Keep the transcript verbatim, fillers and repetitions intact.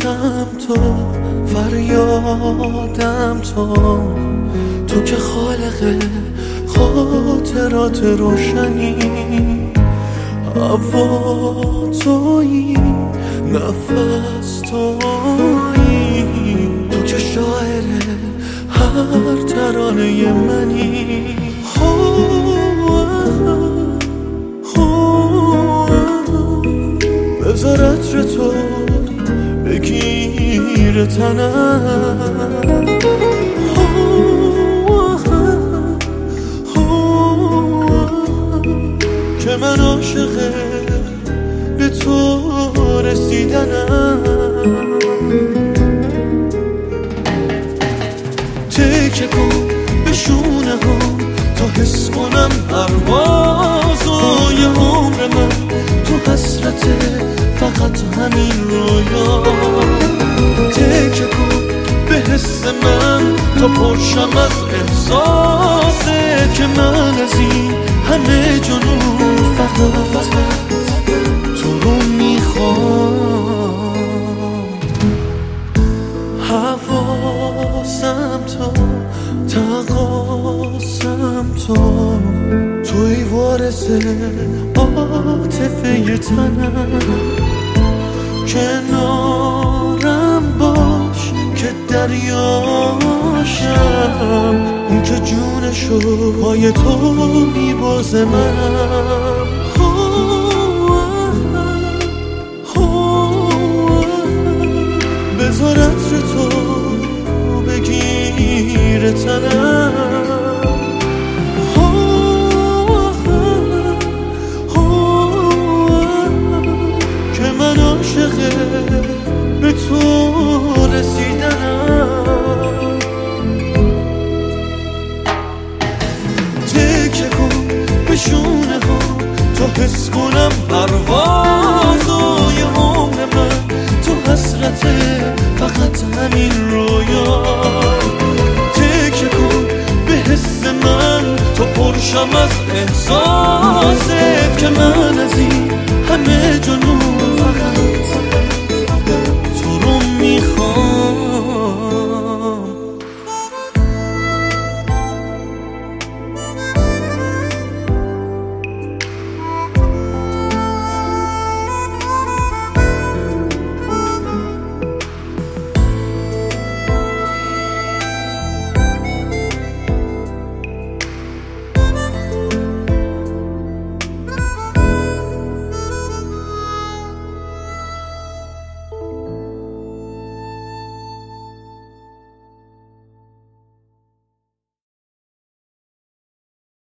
عشقم تو، فریادم تو، تو که خالق خاطرات روشنی، هوا تویی، نفس تویی، تو که شاعر هر ترانه منی. بذار عطر تو بگیر تنم، که من عاشق به تو رسیدنم. تکه کن به شونه ها تا حس کنم پروازای عمر من، تو حسرت فقط همین رویا. تکه کن به حس من تا پرشم از احساسه، که من از این همه جنون فقط تو رو میخوام. حواسم تو، تقاسم تو، توی وارث عاطفه تنم. کنارم باش که دریاشم، اون که جونشو پای تو میبازه منم. بذار عطر تو بگیر تنم، که من عاشق به تو رسیدنم. تکه کن به شونه ها تا حس کنم پروازای عمر من، تو حسرت فقط همین رویا. تکه کن به حس من تا پرشم از احساس،